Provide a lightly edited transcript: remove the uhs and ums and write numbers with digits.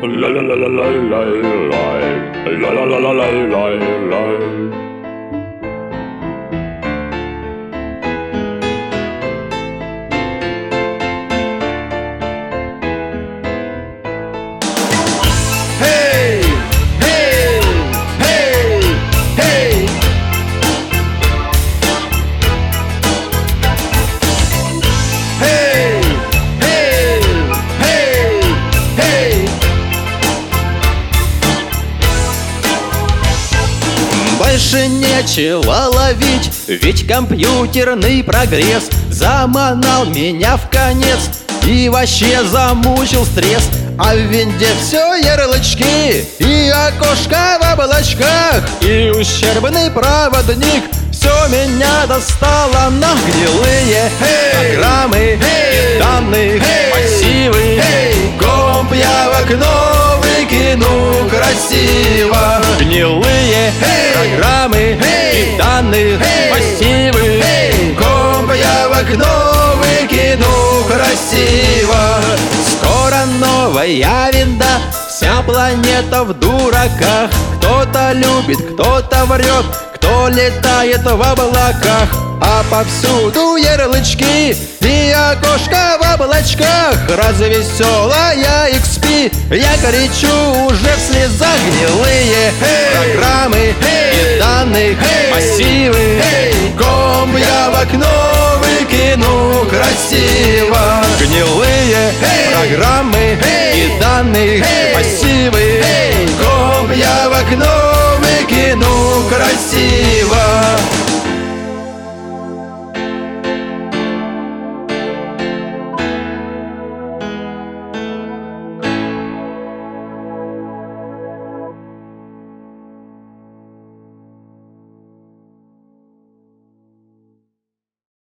La la la la la la la la la la la la. Больше нечего ловить, ведь компьютерный прогресс заманал меня в конец и вообще замучил стресс. А в винде все ярлычки и окошко в облачках, и ущербный проводник. Все меня достало, но гнилые программы и данных массивы. Комп я в окно выкину красиво. Гнилые программы и данных массивы. Комп я в окно выкину красиво. Скоро новая винда, вся планета в дураках. Кто-то любит, кто-то врет, кто летает в облаках. А повсюду ярлычки и окошко в облачках. Разве веселая XP? Я кричу уже в слезах. Гнилые программы и данных массивы. Комп я в окно выкину красиво. Гнилые программы и данных массивы. Комп я в окно выкину красиво.